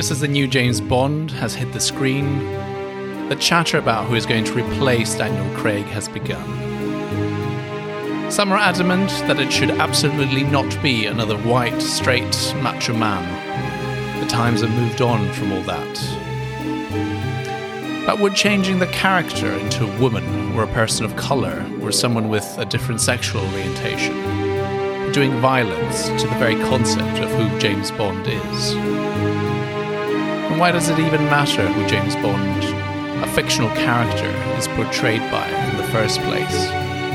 Just as the new James Bond has hit the screen, the chatter about who is going to replace Daniel Craig has begun. Some are adamant that it should absolutely not be another white, straight, macho man. The times have moved on from all that. But would changing the character into a woman or a person of colour or someone with a different sexual orientation doing violence to the very concept of who James Bond is? And why does it even matter who James Bond, a fictional character, is portrayed by in the first place?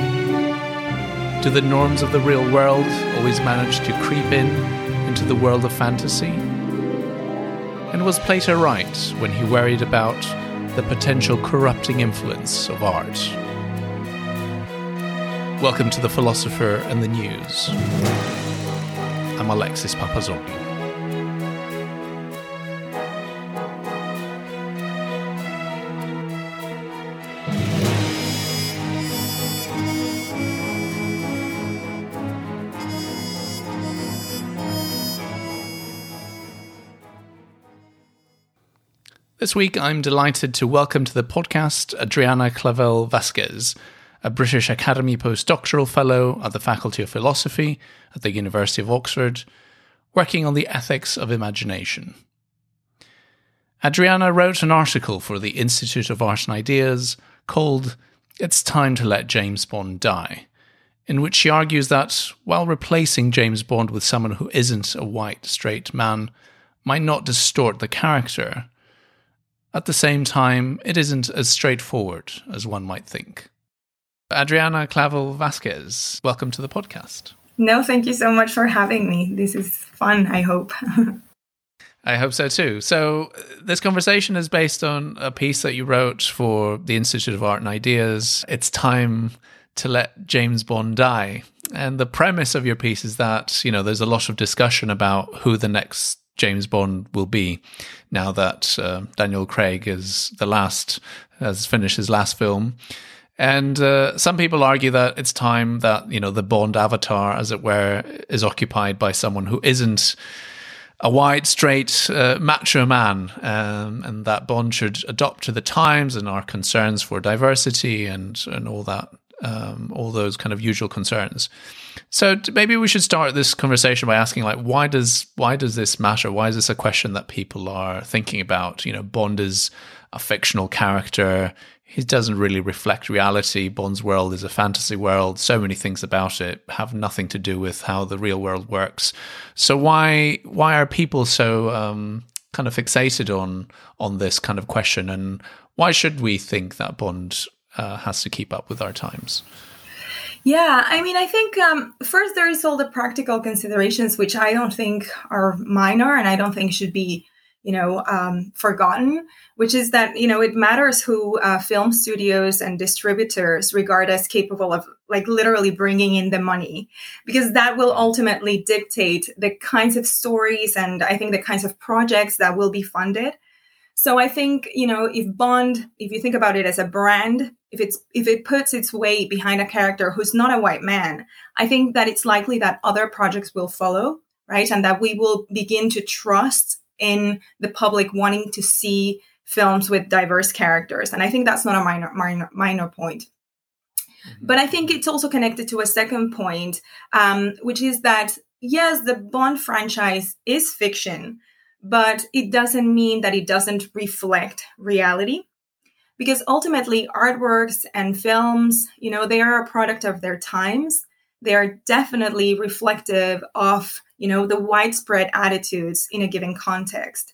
Do the norms of the real world always manage to creep into the world of fantasy? And was Plato right when he worried about the potential corrupting influence of art? Welcome to The Philosopher and the News. I'm Alexis Papazoglu. This week, I'm delighted to welcome to the podcast Adriana Clavel Vasquez, a British Academy postdoctoral fellow at the Faculty of Philosophy at the University of Oxford, working on the ethics of imagination. Adriana wrote an article for the Institute of Art and Ideas called "It's Time to Let James Bond Die," in which she argues that while replacing James Bond with someone who isn't a white, straight man might not distort the character, at the same time, it isn't as straightforward as one might think. Adriana Clavel Vasquez, welcome to the podcast. No, thank you so much for having me. This is fun, I hope. I hope so too. So this conversation is based on a piece that you wrote for the Institute of Art and Ideas. It's time to let James Bond die. And the premise of your piece is that, there's a lot of discussion about who the next James Bond will be now that Daniel Craig has finished his last film. And some people argue that it's time that, the Bond avatar, as it were, is occupied by someone who isn't a white, straight, macho man, and that Bond should adopt to the times and our concerns for diversity and all that, all those kind of usual concerns. So maybe we should start this conversation by asking, why does this matter? Why is this a question that people are thinking about? Bond is a fictional character. He doesn't really reflect reality. Bond's world is a fantasy world. So many things about it have nothing to do with how the real world works. So why are people so kind of fixated on this kind of question? And why should we think that Bond has to keep up with our times? Yeah, I think first there is all the practical considerations, which I don't think are minor and I don't think should be, forgotten, which is that, it matters who film studios and distributors regard as capable of literally bringing in the money, because that will ultimately dictate the kinds of stories and I think the kinds of projects that will be funded. So I think, if Bond, if you think about it as a brand, if it puts its weight behind a character who's not a white man, I think that it's likely that other projects will follow, right? And that we will begin to trust in the public wanting to see films with diverse characters. And I think that's not a minor point. Mm-hmm. But I think it's also connected to a second point, which is that, yes, the Bond franchise is fiction, but it doesn't mean that it doesn't reflect reality. Because ultimately, artworks and films, they are a product of their times. They are definitely reflective of, the widespread attitudes in a given context.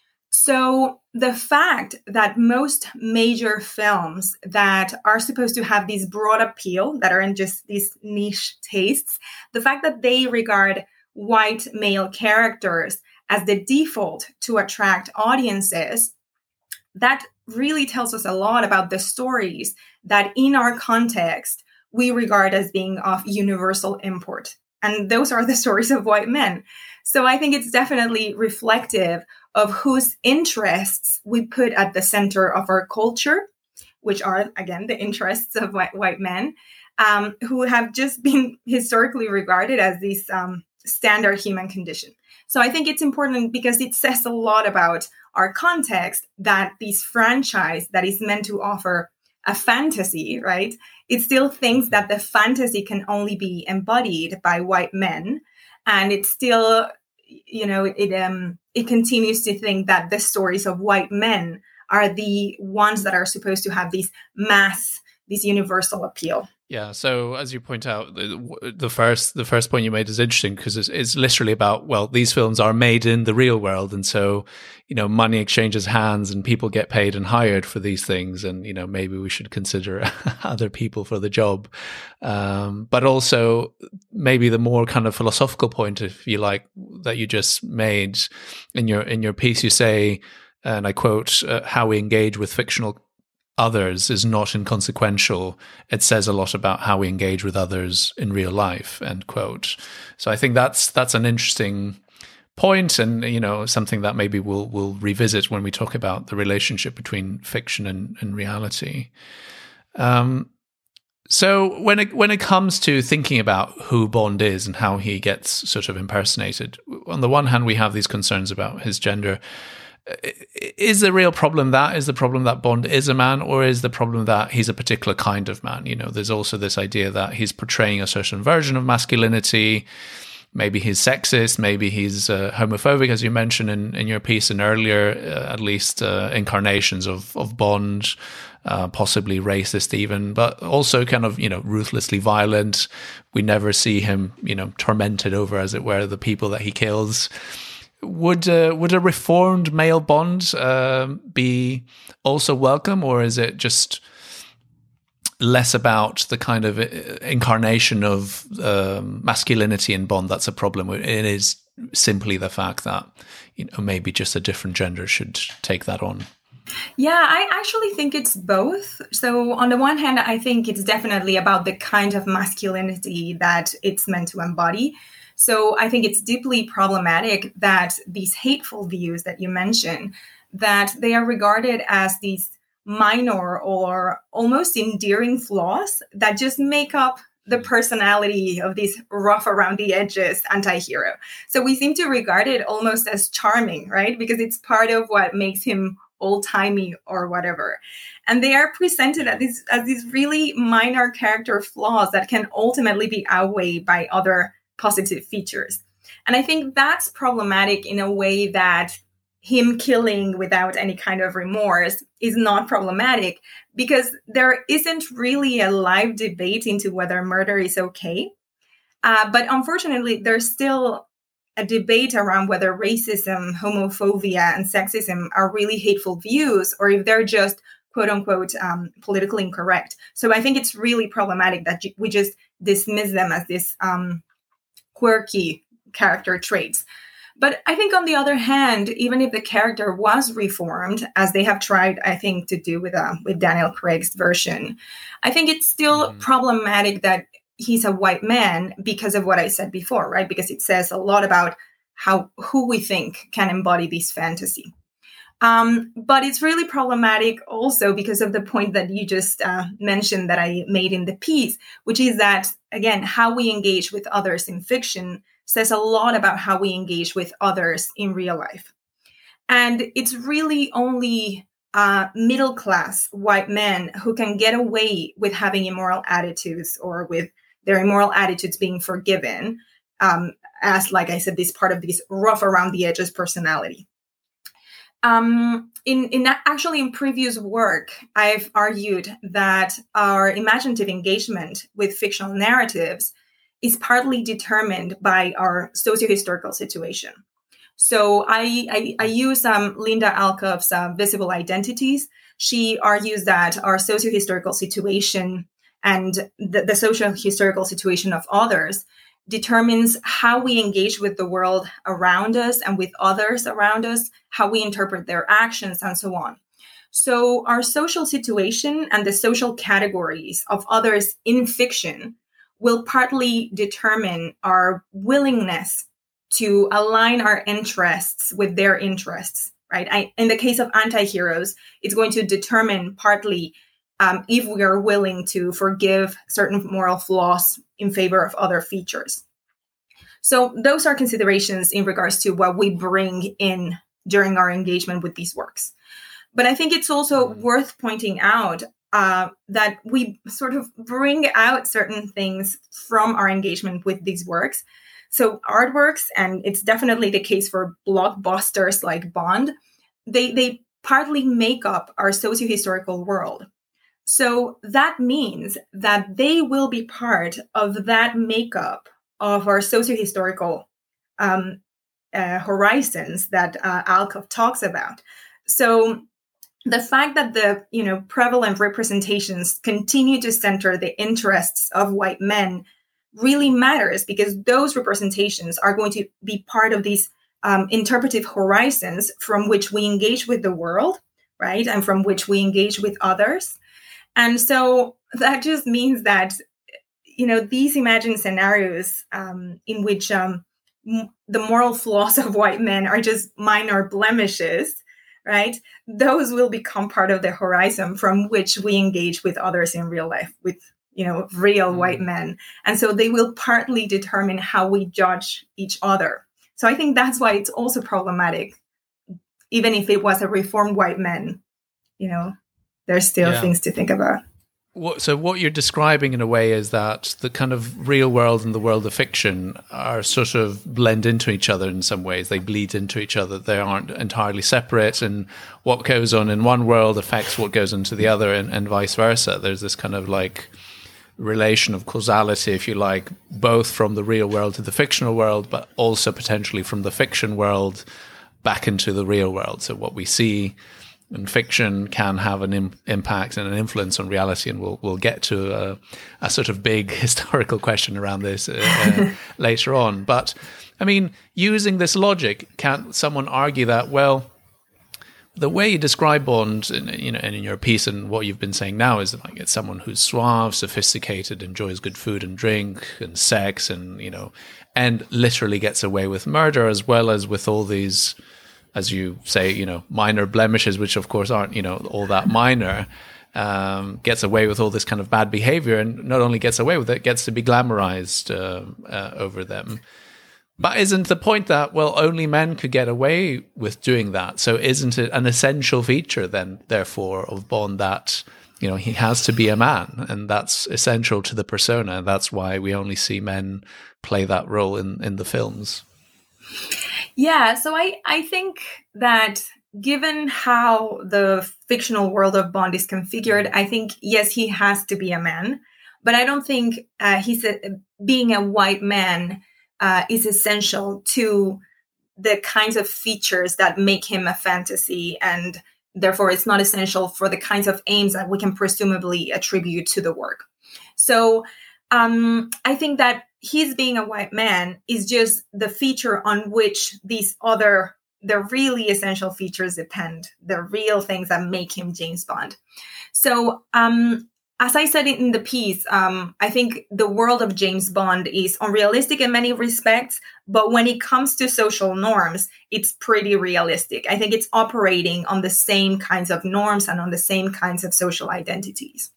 So the fact that most major films that are supposed to have this broad appeal, that aren't just these niche tastes, the fact that they regard white male characters as the default to attract audiences, that really tells us a lot about the stories that in our context we regard as being of universal import. And those are the stories of white men. So I think it's definitely reflective of whose interests we put at the center of our culture, which are, again, the interests of white men, who have just been historically regarded as these standard human condition. So I think it's important because it says a lot about our context that this franchise that is meant to offer a fantasy, right? It still thinks that the fantasy can only be embodied by white men, and it still, it continues to think that the stories of white men are the ones that are supposed to have this universal appeal. Yeah. So as you point out, the first point you made is interesting because it's literally about, well, these films are made in the real world. And so, money exchanges hands and people get paid and hired for these things. And, maybe we should consider other people for the job. But also maybe the more kind of philosophical point, if you like, that you just made in your piece, you say, and I quote, how we engage with fictional others is not inconsequential. It says a lot about how we engage with others in real life, end quote. So I think that's an interesting point, and something that maybe we'll revisit when we talk about the relationship between fiction and reality. So when it comes to thinking about who Bond is and how he gets sort of impersonated, on the one hand we have these concerns about his gender. Is the real problem that Bond is a man, or is the problem that he's a particular kind of man? There's also this idea that he's portraying a certain version of masculinity. Maybe he's sexist, maybe he's homophobic, as you mentioned in your piece, and earlier, at least incarnations of Bond, possibly racist even, but also kind of, ruthlessly violent. We never see him, tormented over, as it were, the people that he kills. Would a reformed male Bond be also welcome, or is it just less about the kind of incarnation of masculinity in Bond that's a problem? It is simply the fact that maybe just a different gender should take that on. Yeah, I actually think it's both. So on the one hand, I think it's definitely about the kind of masculinity that it's meant to embody. So I think it's deeply problematic that these hateful views that you mentioned, that they are regarded as these minor or almost endearing flaws that just make up the personality of this rough around the edges anti-hero. So we seem to regard it almost as charming, right? Because it's part of what makes him old-timey or whatever. And they are presented as these really minor character flaws that can ultimately be outweighed by other positive features. And I think that's problematic in a way that him killing without any kind of remorse is not problematic, because there isn't really a live debate into whether murder is okay. But unfortunately, there's still a debate around whether racism, homophobia, and sexism are really hateful views, or if they're just quote unquote politically incorrect. So I think it's really problematic that we just dismiss them as this quirky character traits. But I think on the other hand, even if the character was reformed, as they have tried, I think, to do with Daniel Craig's version, I think it's still problematic that he's a white man because of what I said before, right? Because it says a lot about who we think can embody this fantasy. But it's really problematic also because of the point that you just mentioned that I made in the piece, which is that, again, how we engage with others in fiction says a lot about how we engage with others in real life. And it's really only middle-class white men who can get away with having immoral attitudes, or with their immoral attitudes being forgiven, as, like I said, this part of this rough around the edges personality. In previous work, I've argued that our imaginative engagement with fictional narratives is partly determined by our socio-historical situation. So I use Linda Alcoff's Visible Identities. She argues that our socio-historical situation and the socio-historical situation of others determines how we engage with the world around us and with others around us, how we interpret their actions, and so on. So our social situation and the social categories of others in fiction will partly determine our willingness to align our interests with their interests, right? In the case of anti-heroes, it's going to determine partly if we are willing to forgive certain moral flaws in favor of other features. So those are considerations in regards to what we bring in during our engagement with these works. But I think it's also worth pointing out that we sort of bring out certain things from our engagement with these works. So artworks, and it's definitely the case for blockbusters like Bond, they partly make up our socio-historical world. So that means that they will be part of that makeup of our socio-historical horizons that Alcoff talks about. So the fact that the prevalent representations continue to center the interests of white men really matters, because those representations are going to be part of these interpretive horizons from which we engage with the world, right? And from which we engage with others. And so that just means that, these imagined scenarios in which the moral flaws of white men are just minor blemishes, right? Those will become part of the horizon from which we engage with others in real life, with real white men. And so they will partly determine how we judge each other. So I think that's why it's also problematic. Even if it was a reformed white man, there's still things to think about. So what you're describing in a way is that the kind of real world and the world of fiction are sort of blend into each other in some ways. They bleed into each other. They aren't entirely separate. And what goes on in one world affects what goes into the other, and vice versa. There's this kind of like relation of causality, if you like, both from the real world to the fictional world, but also potentially from the fiction world back into the real world. So what we see in fiction can have an impact and an influence on reality, and we'll get to a sort of big historical question around this later on. But I mean, using this logic, can't someone argue that, well, the way you describe Bond, and in your piece and what you've been saying now, is like it's someone who's suave, sophisticated, enjoys good food and drink and sex, and and literally gets away with murder, as well as with all these, as you say, minor blemishes, which of course aren't, all that minor, gets away with all this kind of bad behavior, and not only gets away with it, gets to be glamorized over them. But isn't the point that, well, only men could get away with doing that? So isn't it an essential feature then, therefore, of Bond that, he has to be a man, and that's essential to the persona. That's why we only see men play that role in the films. Yeah, so I think that given how the fictional world of Bond is configured, I think, yes, he has to be a man. But I don't think being a white man is essential to the kinds of features that make him a fantasy, and therefore it's not essential for the kinds of aims that we can presumably attribute to the work. So I think that his being a white man is just the feature on which these other, the really essential features depend, the real things that make him James Bond. So as I said in the piece, I think the world of James Bond is unrealistic in many respects, but when it comes to social norms, it's pretty realistic. I think it's operating on the same kinds of norms and on the same kinds of social identities.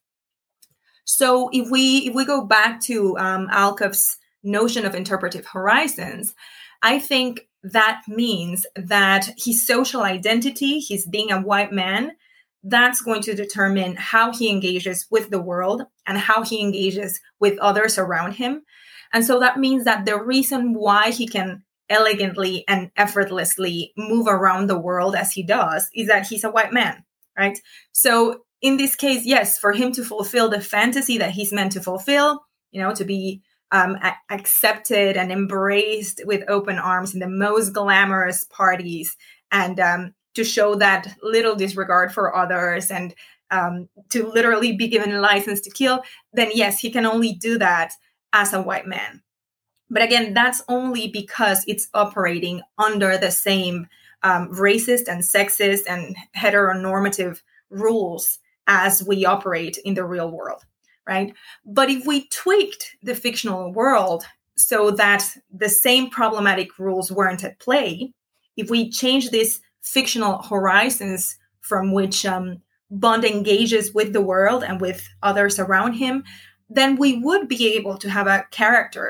So if we go back to Alcoff's notion of interpretive horizons, I think that means that his social identity, his being a white man, that's going to determine how he engages with the world and how he engages with others around him. And so that means that the reason why he can elegantly and effortlessly move around the world as he does is that he's a white man, right? So in this case, yes, for him to fulfill the fantasy that he's meant to fulfill, to be accepted and embraced with open arms in the most glamorous parties, and to show that little disregard for others, and to literally be given a license to kill, then yes, he can only do that as a white man. But again, that's only because it's operating under the same racist and sexist and heteronormative rules as we operate in the real world, right? But if we tweaked the fictional world so that the same problematic rules weren't at play, if we change these fictional horizons from which Bond engages with the world and with others around him, then we would be able to have a character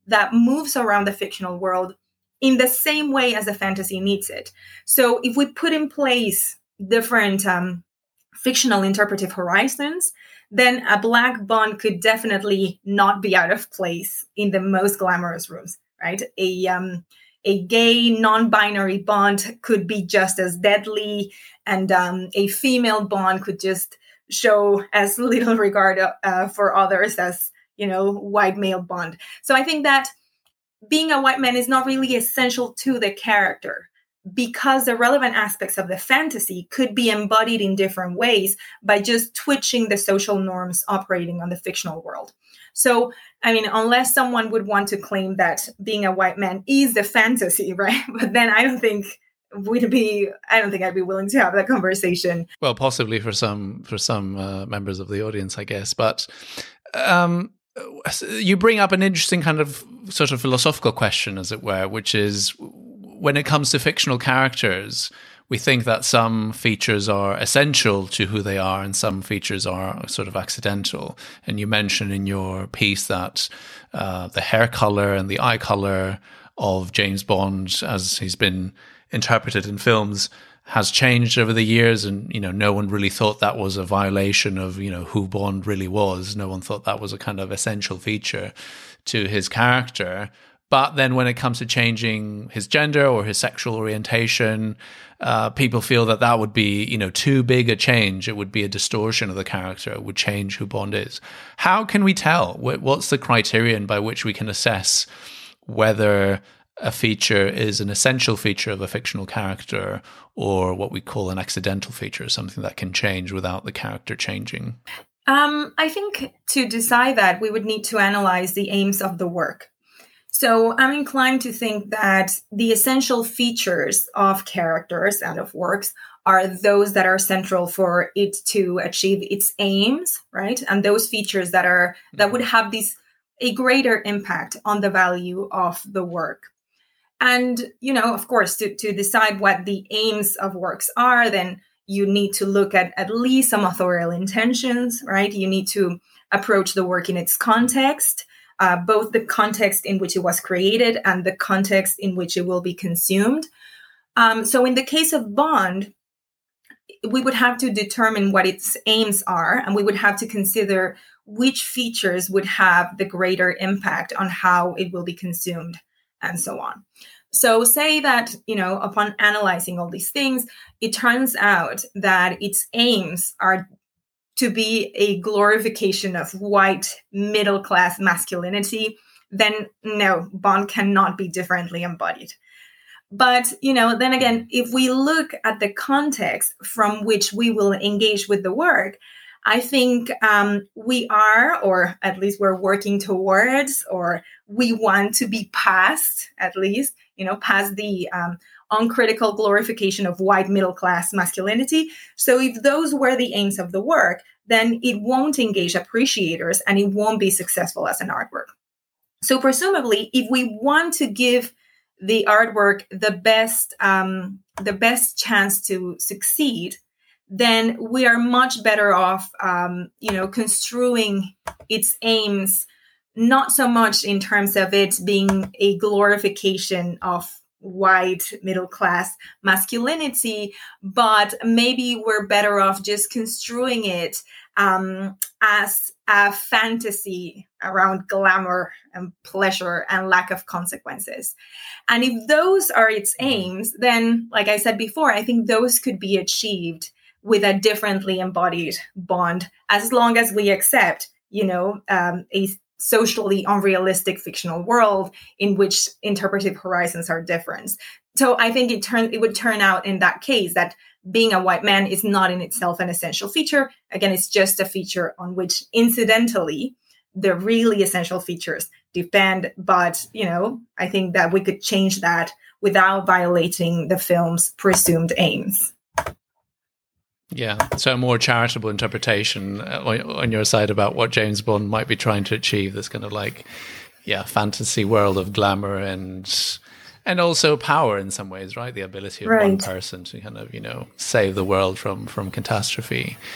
that moves around the fictional world in the same way as the fantasy needs it. So if we put in place different fictional interpretive horizons, then a Black Bond could definitely not be out of place in the most glamorous rooms, right? A gay, non-binary Bond could be just as deadly, and a female Bond could just show as little regard for others as, white male Bond. So I think that being a white man is not really essential to the character, because the relevant aspects of the fantasy could be embodied in different ways by just twitching the social norms operating on the fictional world. So, unless someone would want to claim that being a white man is the fantasy, right? But then I don't think I'd be willing to have that conversation. Well, possibly for some members of the audience, I guess. But you bring up an interesting kind of sort of philosophical question, as it were, which is, when it comes to fictional characters, we think that some features are essential to who they are and some features are sort of accidental. And you mentioned in your piece that the hair color and the eye color of James Bond, as he's been interpreted in films, has changed over the years, and no one really thought that was a violation of who Bond really was. No one thought that was a kind of essential feature to his character. But then when it comes to changing his gender or his sexual orientation, people feel that would be, too big a change. It would be a distortion of the character. It would change who Bond is. How can we tell? What's the criterion by which we can assess whether a feature is an essential feature of a fictional character or what we call an accidental feature, something that can change without the character changing? I think to decide that, we would need to analyze the aims of the work. So I'm inclined to think that the essential features of characters and of works are those that are central for it to achieve its aims, right? And those features that would have a greater impact on the value of the work. And, of course, to decide what the aims of works are, then you need to look at least some authorial intentions, right? You need to approach the work in its context. Both the context in which it was created and the context in which it will be consumed. So in the case of Bond, we would have to determine what its aims are, and we would have to consider which features would have the greater impact on how it will be consumed, and so on. So say that, upon analyzing all these things, it turns out that its aims are to be a glorification of white middle-class masculinity, then no, Bond cannot be differently embodied. But, then again, if we look at the context from which we will engage with the work, I think we are, or at least we're working towards, or we want to be past, at least, past the uncritical glorification of white middle-class masculinity. So if those were the aims of the work, then it won't engage appreciators and it won't be successful as an artwork. So presumably, if we want to give the artwork the best chance to succeed, then we are much better off, construing its aims, not so much in terms of it being a glorification of white middle-class masculinity, but maybe we're better off just construing it as a fantasy around glamour and pleasure and lack of consequences. And if those are its aims, then, like I said before, I think those could be achieved with a differently embodied Bond, as long as we accept, a socially unrealistic fictional world in which interpretive horizons are different. So I think it would turn out in that case that being a white man is not in itself an essential feature. Again, it's just a feature on which incidentally the really essential features depend. But, I think that we could change that without violating the film's presumed aims. Yeah, so a more charitable interpretation on your side about what James Bond might be trying to achieve, this kind of fantasy world of glamour and also power in some ways, right? The ability of one person to kind of, save the world from catastrophe.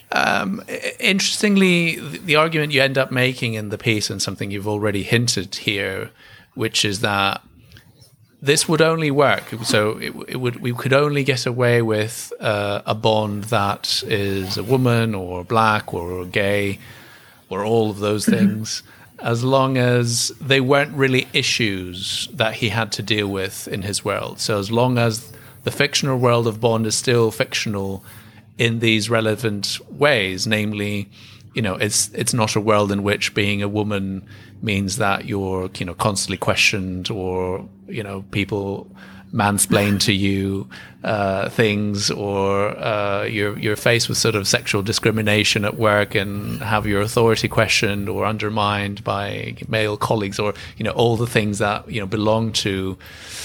Interestingly, the argument you end up making in the piece, and something you've already hinted here, which is that this would only work. So we could only get away with a Bond that is a woman or black or gay or all of those things, as long as they weren't really issues that he had to deal with in his world. So as long as the fictional world of Bond is still fictional in these relevant ways, namely, it's not a world in which being a woman means that you're, constantly questioned, or, people mansplain to you things, or you're faced with sort of sexual discrimination at work and have your authority questioned or undermined by male colleagues, or, all the things that, belong to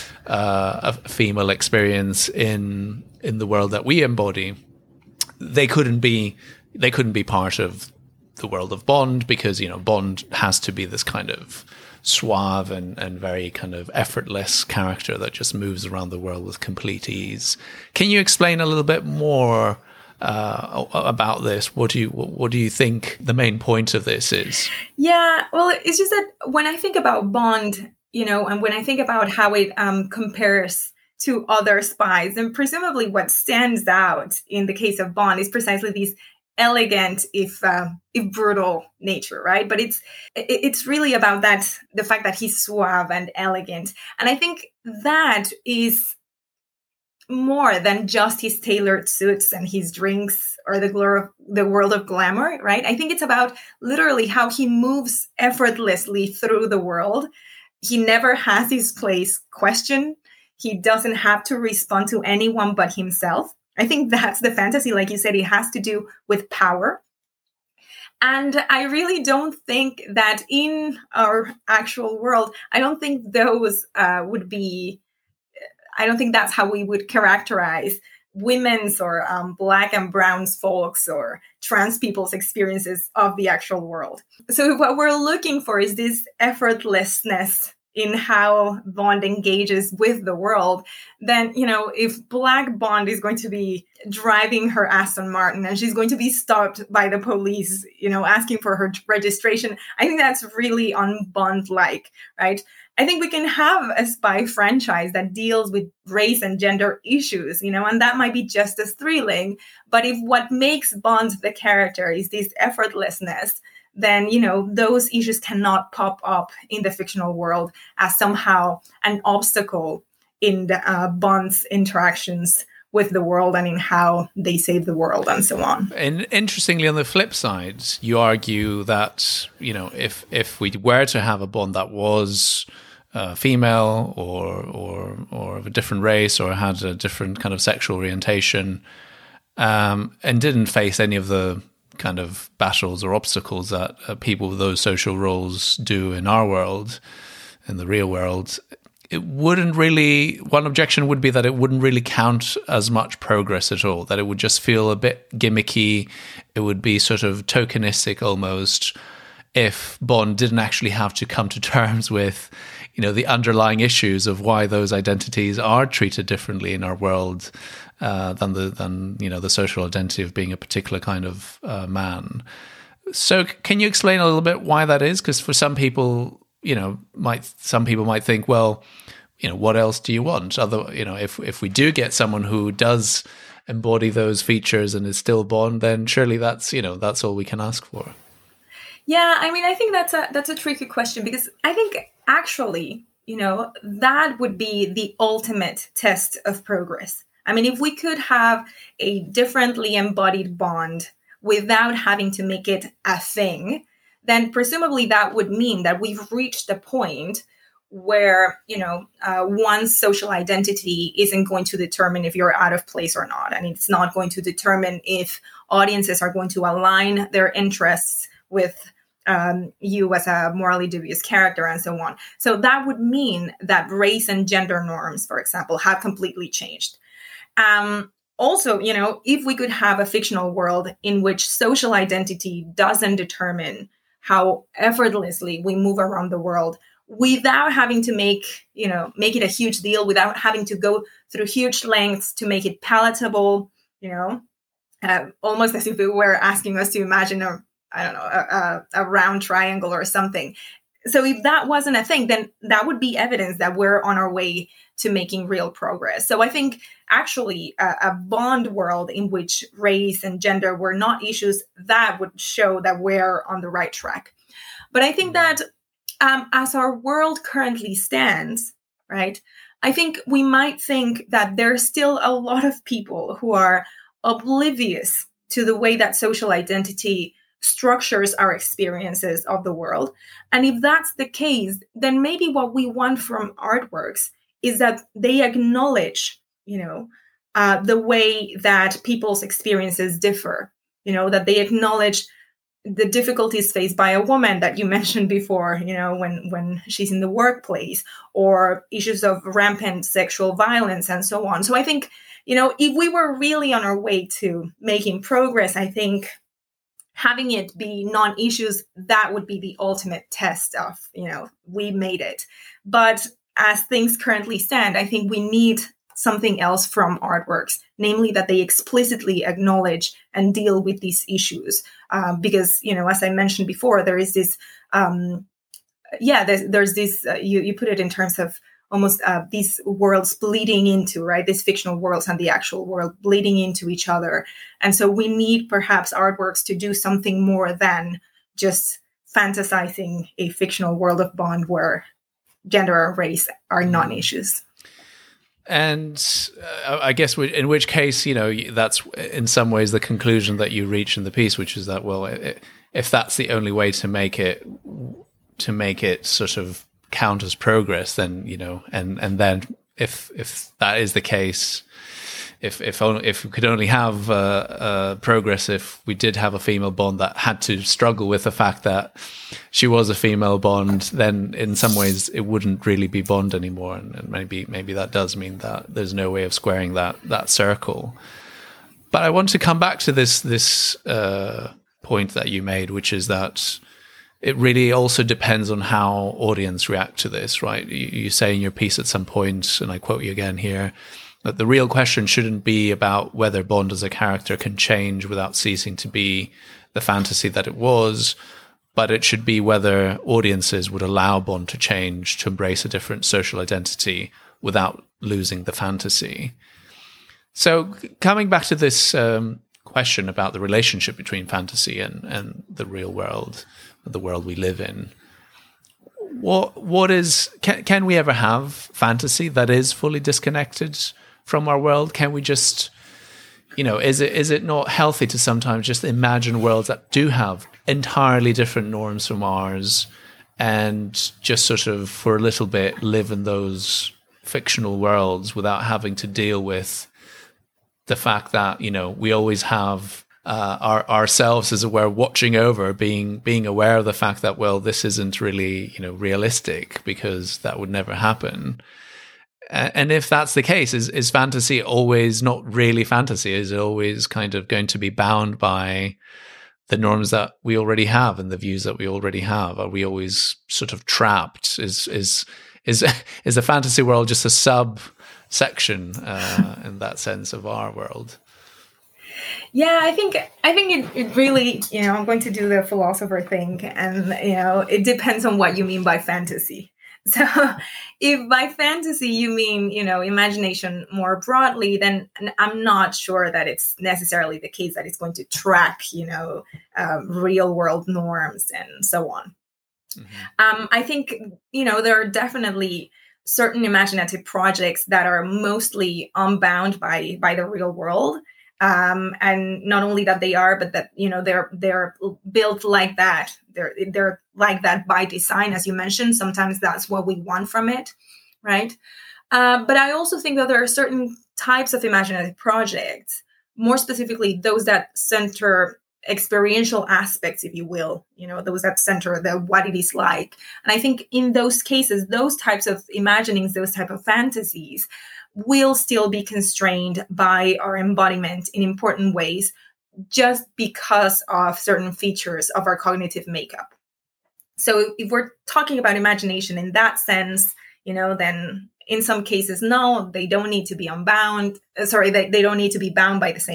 a female experience in the world that we embody. They couldn't be part of the world of Bond, because Bond has to be this kind of suave and very kind of effortless character that just moves around the world with complete ease. Can you explain a little bit more about this? What do you think the main point of this is? Yeah, well, it's just that when I think about Bond, and when I think about how it compares to other spies, and presumably what stands out in the case of Bond is precisely these elegant, if brutal nature, right? But it's really about the fact that he's suave and elegant, and I think that is more than just his tailored suits and his drinks or the world of glamour, right? I think it's about literally how he moves effortlessly through the world. He never has his place questioned. He doesn't have to respond to anyone but himself. I think that's the fantasy. Like you said, it has to do with power. And I really don't think that in our actual world, I don't think those I don't think that's how we would characterize women's or black and brown folks or trans people's experiences of the actual world. So what we're looking for is this effortlessness in how Bond engages with the world. Then, if Black Bond is going to be driving her Aston Martin and she's going to be stopped by the police, asking for her registration, I think that's really un-Bond-like, right? I think we can have a spy franchise that deals with race and gender issues, and that might be just as thrilling. But if what makes Bond the character is this effortlessness, then, those issues cannot pop up in the fictional world as somehow an obstacle in the, Bond's interactions with the world and in how they save the world and so on. And interestingly, on the flip side, you argue that, if we were to have a Bond that was female or of a different race or had a different kind of sexual orientation, and didn't face any of the kind of battles or obstacles that people with those social roles do in our world, in the real world, it wouldn't really, one objection would be that it wouldn't really count as much progress at all, that it would just feel a bit gimmicky. It would be sort of tokenistic almost if Bond didn't actually have to come to terms with, the underlying issues of why those identities are treated differently in our world than the social identity of being a particular kind of man. So can you explain a little bit why that is? Because for some people, some people might think, well, what else do you want? If we do get someone who does embody those features and is still Bond, then surely that's all we can ask for. Yeah, I think that's a tricky question, because I think actually, that would be the ultimate test of progress. If we could have a differently embodied Bond without having to make it a thing, then presumably that would mean that we've reached the point where, one's social identity isn't going to determine if you're out of place or not. And it's not going to determine if audiences are going to align their interests with you as a morally dubious character and so on. So that would mean that race and gender norms, for example, have completely changed. Also, if we could have a fictional world in which social identity doesn't determine how effortlessly we move around the world without having to make it a huge deal, without having to go through huge lengths to make it palatable, almost as if it were asking us to imagine a round triangle or something. So if that wasn't a thing, then that would be evidence that we're on our way to making real progress. So I think actually a bond world in which race and gender were not issues, that would show that we're on the right track. But I think that as our world currently stands, right, I think we might think that there's still a lot of people who are oblivious to the way that social identity structures our experiences of the world. And if that's the case, then maybe what we want from artworks is that they acknowledge, the way that people's experiences differ, that they acknowledge the difficulties faced by a woman that you mentioned before, when she's in the workplace, or issues of rampant sexual violence and so on. So I think, if we were really on our way to making progress, I think having it be non-issues, that would be the ultimate test of, we made it. But as things currently stand, I think we need something else from artworks, namely that they explicitly acknowledge and deal with these issues. Because, as I mentioned before, there is this, there's this, you put it in terms of almost these worlds bleeding into, right? These fictional worlds and the actual world bleeding into each other. And so we need perhaps artworks to do something more than just fantasizing a fictional world of Bond where gender and race are non-issues. And I guess in which case, that's in some ways the conclusion that you reach in the piece, which is that, well, if that's the only way to make it sort of count as progress, then, and then if that is the case, if we could only have progress if we did have a female Bond that had to struggle with the fact that she was a female Bond, then in some ways it wouldn't really be Bond anymore, and maybe that does mean that there's no way of squaring that circle. But I want to come back to this point that you made, which is that it really also depends on how audience react to this, right? You say in your piece at some point, and I quote you again here, that the real question shouldn't be about whether Bond as a character can change without ceasing to be the fantasy that it was, but it should be whether audiences would allow Bond to change, to embrace a different social identity without losing the fantasy. So coming back to this question about the relationship between fantasy and the real world, the world we live in, can we ever have fantasy that is fully disconnected from our world? Can we just, is it not healthy to sometimes just imagine worlds that do have entirely different norms from ours, and just sort of for a little bit live in those fictional worlds without having to deal with the fact that, we always have ourselves, as it were, watching over, being aware of the fact that, well, this isn't really, realistic, because that would never happen. And if that's the case, is fantasy always not really fantasy? Is it always kind of going to be bound by the norms that we already have and the views that we already have? Are we always sort of trapped? Is a fantasy world just a subsection in that sense of our world? Yeah, I think it really, I'm going to do the philosopher thing, and, it depends on what you mean by fantasy. So if by fantasy you mean, imagination more broadly, then I'm not sure that it's necessarily the case that it's going to track, real world norms and so on. Mm-hmm. I think, there are definitely certain imaginative projects that are mostly unbound by the real world. And not only that they are, but that, they're built like that. They're like that by design, as you mentioned. Sometimes that's what we want from it, right? But I also think that there are certain types of imaginative projects, more specifically those that center experiential aspects, if you will, those that center what it is like. And I think in those cases, those types of imaginings, those type of fantasies will still be constrained by our embodiment in important ways, just because of certain features of our cognitive makeup. So if we're talking about imagination in that sense, then in some cases, no, they don't need to be unbound. They don't need to be bound by the same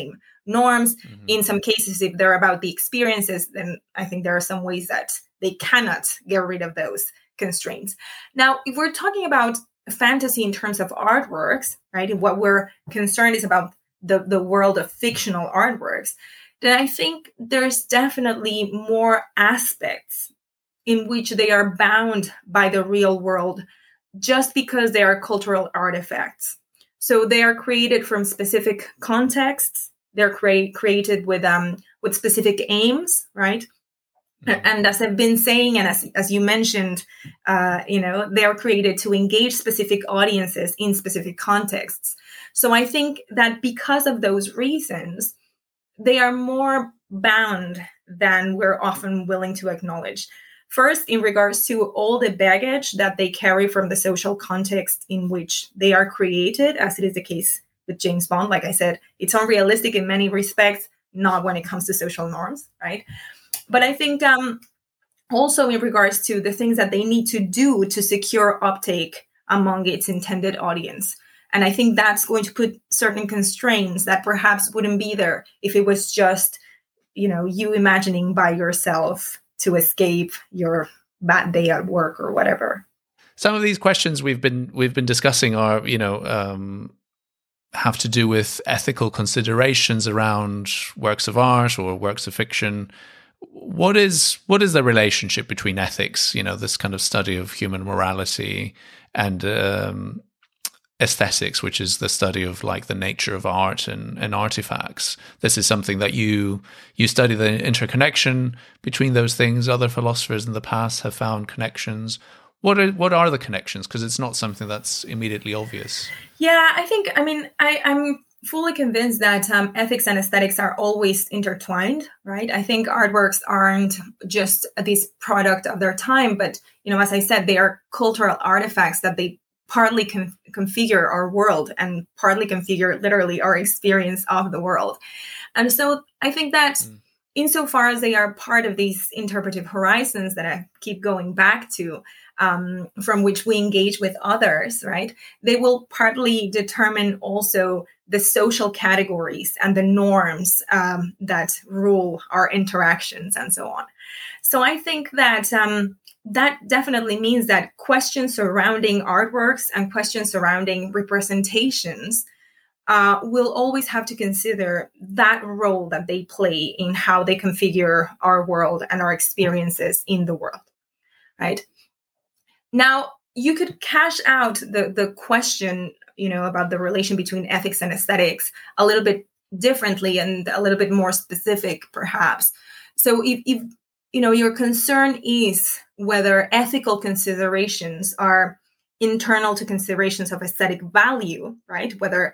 norms. In some cases, if they're about the experiences, then I think there are some ways that they cannot get rid of those constraints. Now, if we're talking about fantasy in terms of artworks, right, and what we're concerned is about the world of fictional artworks, then I think there's definitely more aspects in which they are bound by the real world just because they are cultural artifacts. So they are created from specific contexts. They're created with specific aims, right? And as I've been saying, and as you mentioned, they are created to engage specific audiences in specific contexts. So I think that because of those reasons, they are more bound than we're often willing to acknowledge. First, in regards to all the baggage that they carry from the social context in which they are created, as it is the case with James Bond. Like I said, it's unrealistic in many respects, not when it comes to social norms, right? But I think also in regards to the things that they need to do to secure uptake among its intended audience. And I think that's going to put certain constraints that perhaps wouldn't be there if it was just, you imagining by yourself to escape your bad day at work or whatever. Some of these questions we've been discussing are, have to do with ethical considerations around works of art or works of fiction. What is the relationship between ethics, this kind of study of human morality, and aesthetics, which is the study of like the nature of art and artifacts? This is something that you study, the interconnection between those things. Other philosophers in the past have found connections. What are the connections? Because it's not something that's immediately obvious. Yeah, I'm fully convinced that ethics and aesthetics are always intertwined, right? I think artworks aren't just this product of their time, but, as I said, they are cultural artifacts that they partly configure our world and partly configure literally our experience of the world. And so I think that insofar as they are part of these interpretive horizons that I keep going back to, from which we engage with others, right, they will partly determine also the social categories and the norms that rule our interactions and so on. So I think that that definitely means that questions surrounding artworks and questions surrounding representations will always have to consider that role that they play in how they configure our world and our experiences in the world, right? Now, you could cash out the question, about the relation between ethics and aesthetics a little bit differently and a little bit more specific, perhaps. So if your concern is whether ethical considerations are internal to considerations of aesthetic value, right? Whether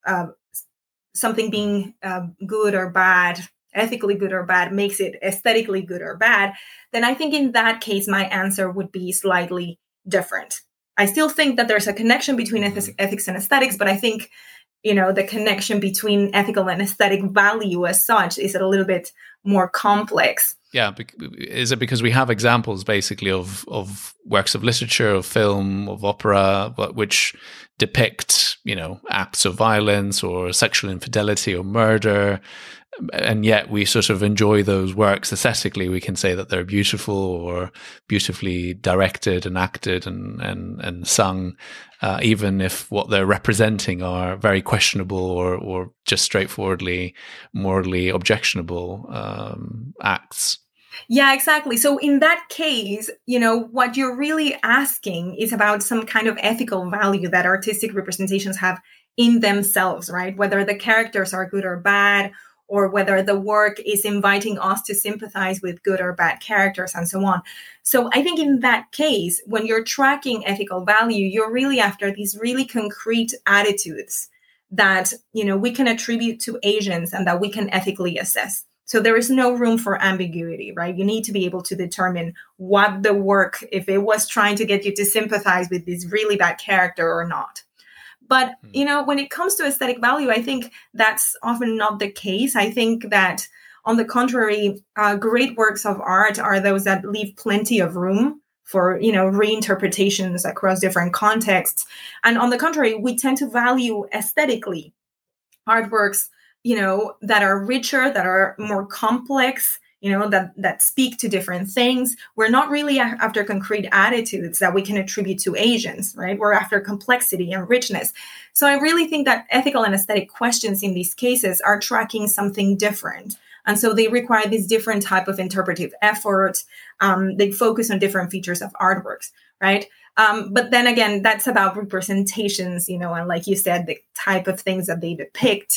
something being good or bad, ethically good or bad, makes it aesthetically good or bad, then I think in that case, my answer would be slightly different. I still think that there's a connection between ethics and aesthetics, but I think, the connection between ethical and aesthetic value as such is a little bit more complex. Yeah, is it because we have examples basically of works of literature, of film, of opera, which depict, acts of violence or sexual infidelity or murder, and yet we sort of enjoy those works aesthetically? We can say that they're beautiful or beautifully directed and acted and sung, even if what they're representing are very questionable or just straightforwardly morally objectionable acts. Yeah, exactly. So in that case, what you're really asking is about some kind of ethical value that artistic representations have in themselves, right? Whether the characters are good or bad, or whether the work is inviting us to sympathize with good or bad characters and so on. So I think in that case, when you're tracking ethical value, you're really after these really concrete attitudes that, we can attribute to agents and that we can ethically assess. So there is no room for ambiguity, right? You need to be able to determine what the work, if it was trying to get you to sympathize with this really bad character or not. But, when it comes to aesthetic value, I think that's often not the case. I think that, on the contrary, great works of art are those that leave plenty of room for, reinterpretations across different contexts. And on the contrary, we tend to value aesthetically artworks that are richer, that are more complex, that speak to different things. We're not really after concrete attitudes that we can attribute to agents, right? We're after complexity and richness. So I really think that ethical and aesthetic questions in these cases are tracking something different. And so they require this different type of interpretive effort. They focus on different features of artworks, right? But then again, that's about representations, and like you said, the type of things that they depict.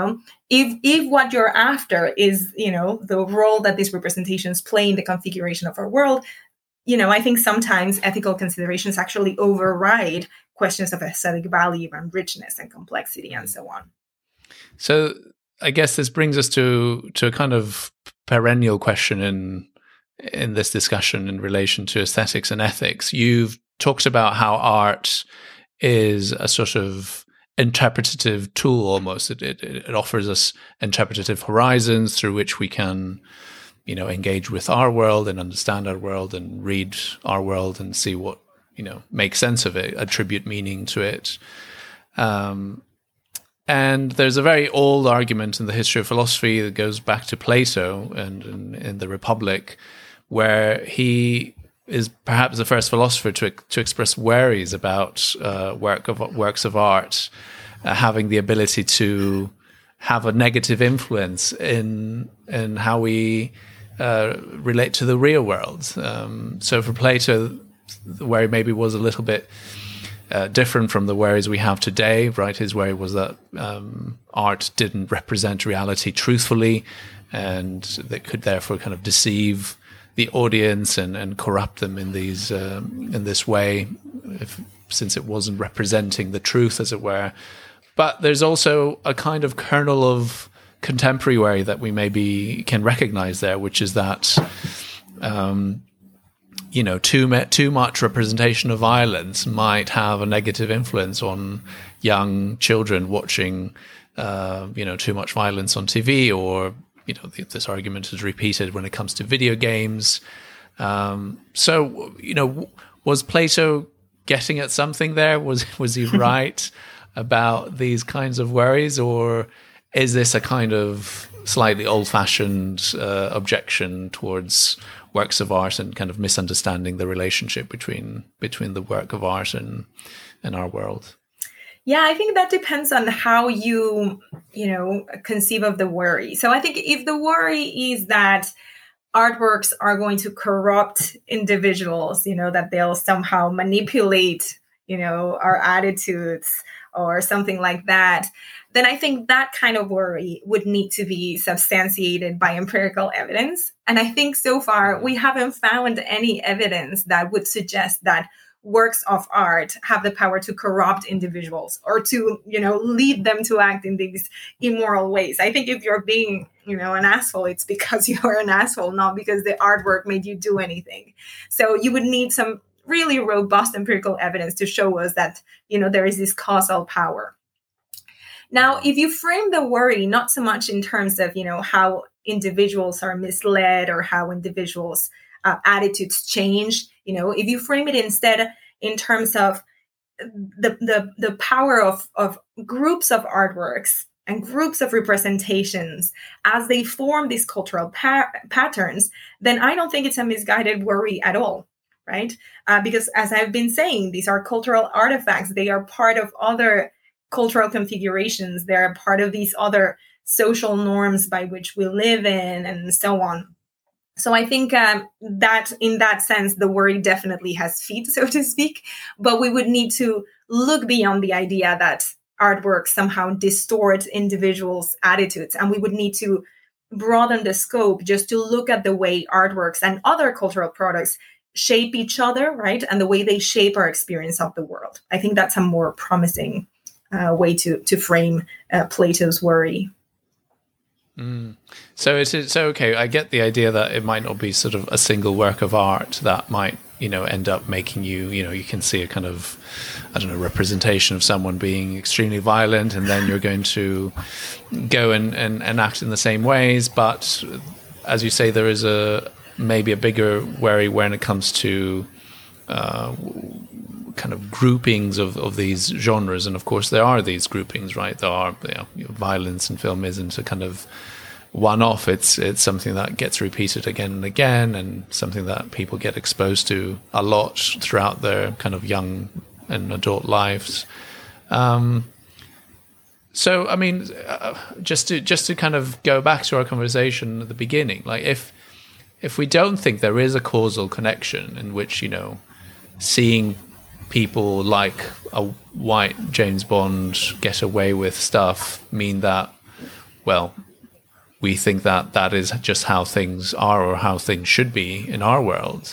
If what you're after is, the role that these representations play in the configuration of our world, I think sometimes ethical considerations actually override questions of aesthetic value and richness and complexity and so on. So I guess this brings us to a kind of perennial question in this discussion in relation to aesthetics and ethics. You've talked about how art is a sort of interpretative tool almost. It offers us interpretative horizons through which we can, engage with our world and understand our world and read our world and see what, makes sense of it, attribute meaning to it. And there's a very old argument in the history of philosophy that goes back to Plato and in the Republic, where he is perhaps the first philosopher to express worries about works of art having the ability to have a negative influence in how we relate to the real world. So for Plato, the worry maybe was a little bit different from the worries we have today, right? His worry was that art didn't represent reality truthfully, and that could therefore kind of deceive the audience and corrupt them in this way, since it wasn't representing the truth, as it were. But there's also a kind of kernel of contemporary worry that we maybe can recognize there, which is that too much representation of violence might have a negative influence on young children watching too much violence on TV, or this argument is repeated when it comes to video games. So was Plato getting at something there? Was he right about these kinds of worries, or is this a kind of slightly old-fashioned objection towards works of art and kind of misunderstanding the relationship between the work of art and our world? Yeah, I think that depends on how you conceive of the worry. So I think if the worry is that artworks are going to corrupt individuals, that they'll somehow manipulate, our attitudes or something like that, then I think that kind of worry would need to be substantiated by empirical evidence. And I think so far we haven't found any evidence that would suggest that works of art have the power to corrupt individuals or to, lead them to act in these immoral ways. I think if you're being, an asshole, it's because you're an asshole, not because the artwork made you do anything. So you would need some really robust empirical evidence to show us that, there is this causal power. Now, if you frame the worry not so much in terms of, how individuals are misled or how individuals' attitudes change, if you frame it instead in terms of the power of groups of artworks and groups of representations as they form these cultural patterns, then I don't think it's a misguided worry at all, right? Because as I've been saying, these are cultural artifacts. They are part of other cultural configurations. They're part of these other social norms by which we live in and so on. So I think that in that sense, the worry definitely has feet, so to speak, but we would need to look beyond the idea that artwork somehow distort individuals' attitudes. And we would need to broaden the scope just to look at the way artworks and other cultural products shape each other, right? And the way they shape our experience of the world. I think that's a more promising way to frame Plato's worry. So okay. I get the idea that it might not be sort of a single work of art that might, end up making you can see a kind of, representation of someone being extremely violent, and then you're going to go and act in the same ways. But as you say, there is maybe a bigger worry when it comes to kind of groupings of these genres, and of course there are these groupings, right? There are, violence in film isn't a kind of one-off. It's something that gets repeated again and again, and something that people get exposed to a lot throughout their kind of young and adult lives. So, I mean, just to kind of go back to our conversation at the beginning, like if we don't think there is a causal connection in which, seeing people like a white James Bond get away with stuff mean that, well, we think that that is just how things are or how things should be in our world.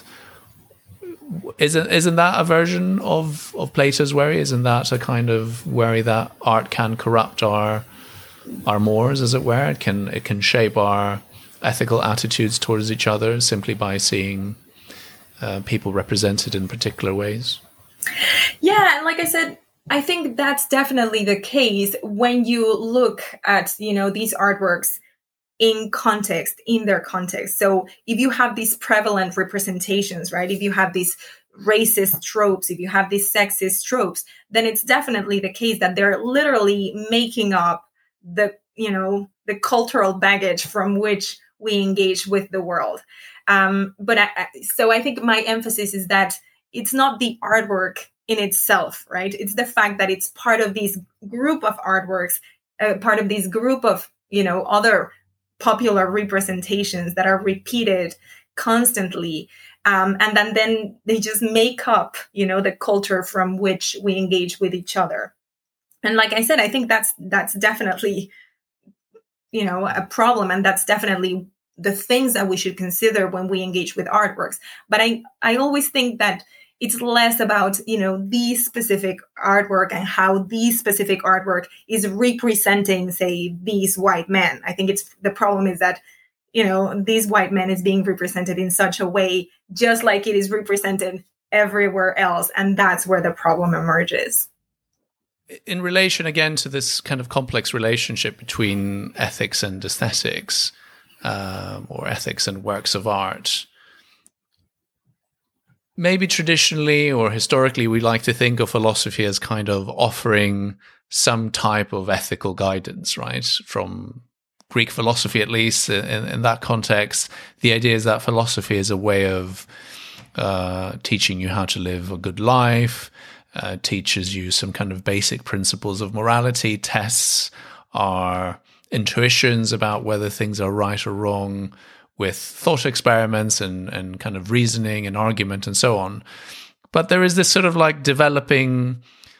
Isn't that a version of Plato's worry? Isn't that a kind of worry that art can corrupt our mores, as it were? It can shape our ethical attitudes towards each other simply by seeing people represented in particular ways? Yeah, and like I said, I think that's definitely the case when you look at, these artworks in context, in their context. So if you have these prevalent representations, right? If you have these racist tropes, if you have these sexist tropes, then it's definitely the case that they're literally making up the cultural baggage from which we engage with the world. So I think my emphasis is that it's not the artwork in itself, right? It's the fact that it's part of this group of artworks, part of this group of, other popular representations that are repeated constantly. And then they just make up, the culture from which we engage with each other. And like I said, I think that's definitely, a problem. And that's definitely the things that we should consider when we engage with artworks. But I always think that it's less about, the specific artwork and how the specific artwork is representing, say, these white men. I think the problem is that, these white men is being represented in such a way, just like it is represented everywhere else. And that's where the problem emerges. In relation, again, to this kind of complex relationship between ethics and aesthetics, or ethics and works of art, maybe traditionally or historically, we like to think of philosophy as kind of offering some type of ethical guidance, right? From Greek philosophy, at least, in that context, the idea is that philosophy is a way of teaching you how to live a good life, teaches you some kind of basic principles of morality, tests our intuitions about whether things are right or wrong, with thought experiments and kind of reasoning and argument and so on. But there is this sort of like developing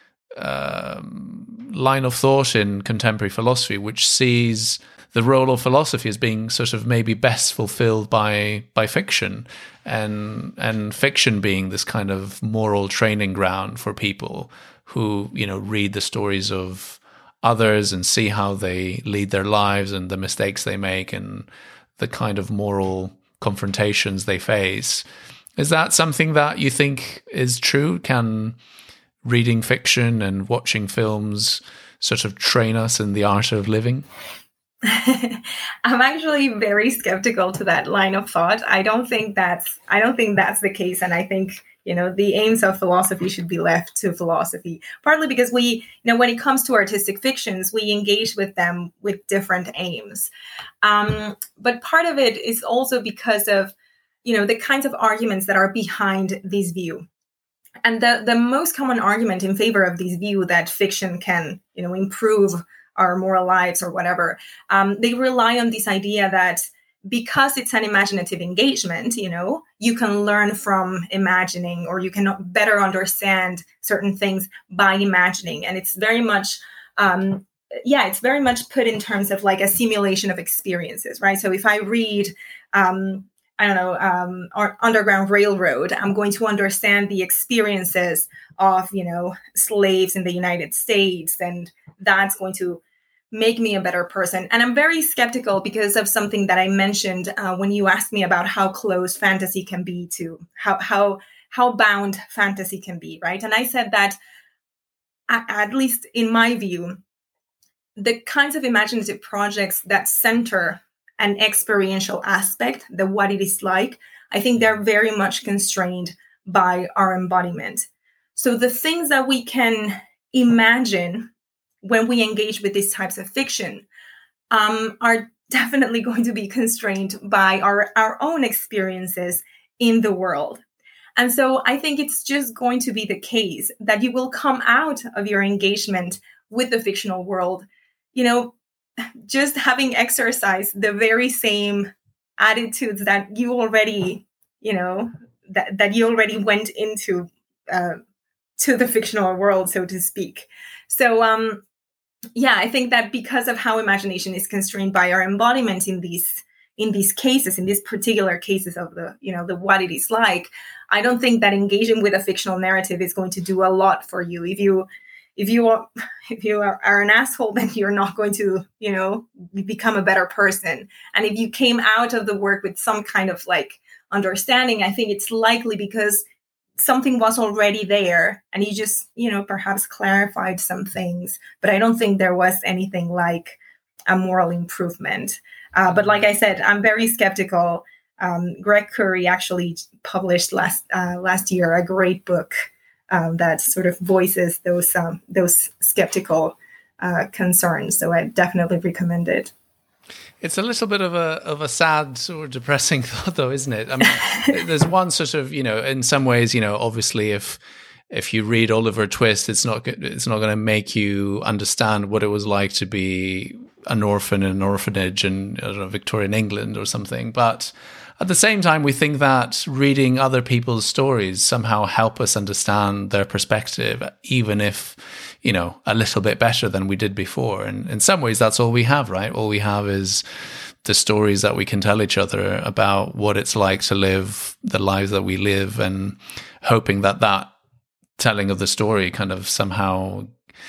line of thought in contemporary philosophy, which sees the role of philosophy as being sort of maybe best fulfilled by fiction, and fiction being this kind of moral training ground for people who, read the stories of others and see how they lead their lives and the mistakes they make and the kind of moral confrontations they face. Is that something that you think is true? Can reading fiction and watching films sort of train us in the art of living? I'm actually very skeptical to that line of thought. I don't think that's the case. And I think, the aims of philosophy should be left to philosophy, partly because we, when it comes to artistic fictions, we engage with them with different aims. But part of it is also because of, the kinds of arguments that are behind this view. And the most common argument in favor of this view that fiction can, improve our moral lives or whatever, they rely on this idea that because it's an imaginative engagement, you can learn from imagining, or you can better understand certain things by imagining. And it's very much, it's very much put in terms of like a simulation of experiences, right? So if I read, Underground Railroad, I'm going to understand the experiences of, slaves in the United States, and that's going to make me a better person. And I'm very skeptical because of something that I mentioned when you asked me about how close fantasy can be to how bound fantasy can be, right? And I said that, at least in my view, the kinds of imaginative projects that center an experiential aspect, the what it is like, I think they're very much constrained by our embodiment. So the things that we can imagine when we engage with these types of fiction are definitely going to be constrained by our own experiences in the world. And so I think it's just going to be the case that you will come out of your engagement with the fictional world, just having exercised the very same attitudes that you already, that you already went into to the fictional world, so to speak. So, I think that because of how imagination is constrained by our embodiment in these cases, in these particular cases of the what it is like, I don't think that engaging with a fictional narrative is going to do a lot for you. If you are an asshole, then you're not going to, become a better person. And if you came out of the work with some kind of like understanding, I think it's likely because something was already there and you just, perhaps clarified some things. But I don't think there was anything like a moral improvement. But like I said, I'm very skeptical. Greg Curry actually published last year a great book that sort of voices those skeptical concerns. So I definitely recommend it. It's a little bit of a sad or depressing thought, though, isn't it? I mean, there's one sort of, in some ways, obviously, if you read Oliver Twist, it's not going to make you understand what it was like to be an orphan in an orphanage in Victorian England or something. But at the same time, we think that reading other people's stories somehow help us understand their perspective, even if, a little bit better than we did before. And in some ways, that's all we have, right? All we have is the stories that we can tell each other about what it's like to live the lives that we live, and hoping that telling of the story kind of somehow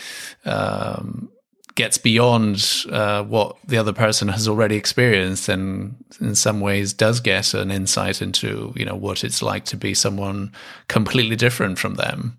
gets beyond what the other person has already experienced, and in some ways does get an insight into, what it's like to be someone completely different from them.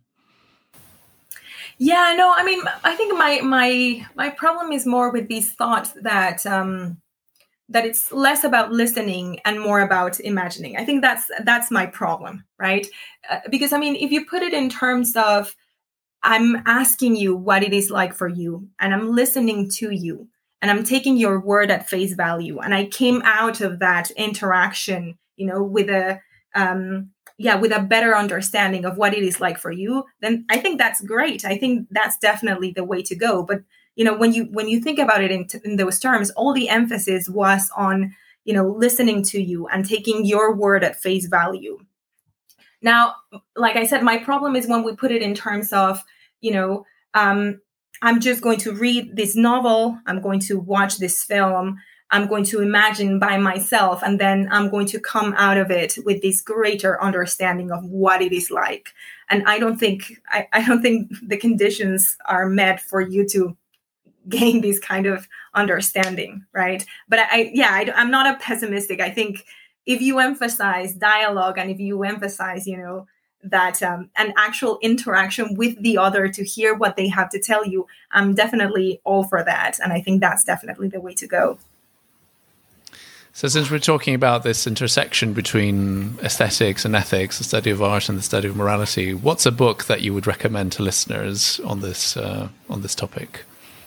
Yeah, no, I mean, I think my problem is more with these thoughts that that it's less about listening and more about imagining. I think that's my problem, right? Because I mean, if you put it in terms of I'm asking you what it is like for you, and I'm listening to you, and I'm taking your word at face value, and I came out of that interaction, with a better understanding of what it is like for you, then I think that's great. I think that's definitely the way to go. But when you think about it in those terms, all the emphasis was on listening to you and taking your word at face value. Now, like I said, my problem is when we put it in terms of, I'm just going to read this novel, I'm going to watch this film, I'm going to imagine by myself, and then I'm going to come out of it with this greater understanding of what it is like. And I don't think the conditions are met for you to gain this kind of understanding, right? But I'm not a pessimistic. I think if you emphasize dialogue and if you emphasize, that an actual interaction with the other to hear what they have to tell you, I'm definitely all for that. And I think that's definitely the way to go. So since we're talking about this intersection between aesthetics and ethics, the study of art and the study of morality, what's a book that you would recommend to listeners on this topic?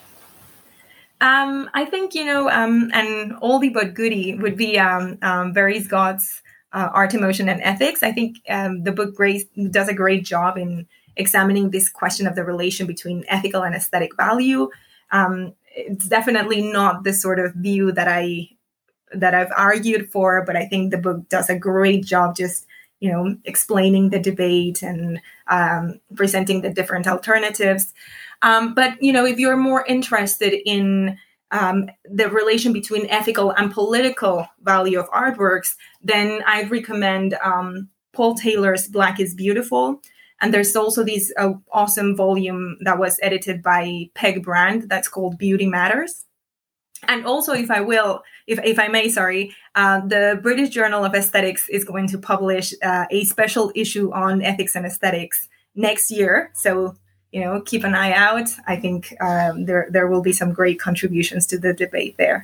I think, an oldie but goodie would be Barry Scott's Art, Emotion, and Ethics. I think the book does a great job in examining this question of the relation between ethical and aesthetic value. It's definitely not the sort of view that I've argued for, but I think the book does a great job just, explaining the debate and presenting the different alternatives. But, if you're more interested in the relation between ethical and political value of artworks, then I'd recommend Paul Taylor's Black is Beautiful. And there's also this awesome volume that was edited by Peg Brand that's called Beauty Matters. And also, if I may, the British Journal of Aesthetics is going to publish a special issue on ethics and aesthetics next year. So, keep an eye out. I think there will be some great contributions to the debate there.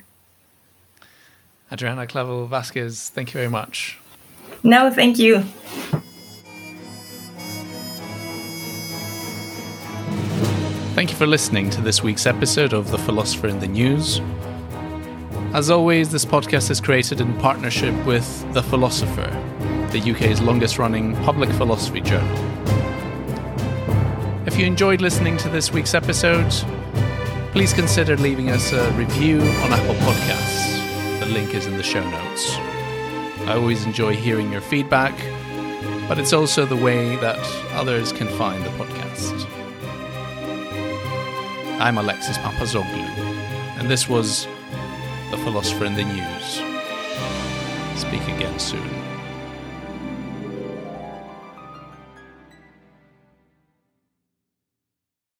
Adriana Clavel Vasquez, thank you very much. No, thank you. Thank you for listening to this week's episode of The Philosopher in the News. As always, this podcast is created in partnership with The Philosopher, the UK's longest-running public philosophy journal. If you enjoyed listening to this week's episode, please consider leaving us a review on Apple Podcasts. The link is in the show notes. I always enjoy hearing your feedback, but it's also the way that others can find the podcast. I'm Alexis Papazoglou, and this was The Philosopher in the News. Speak again soon.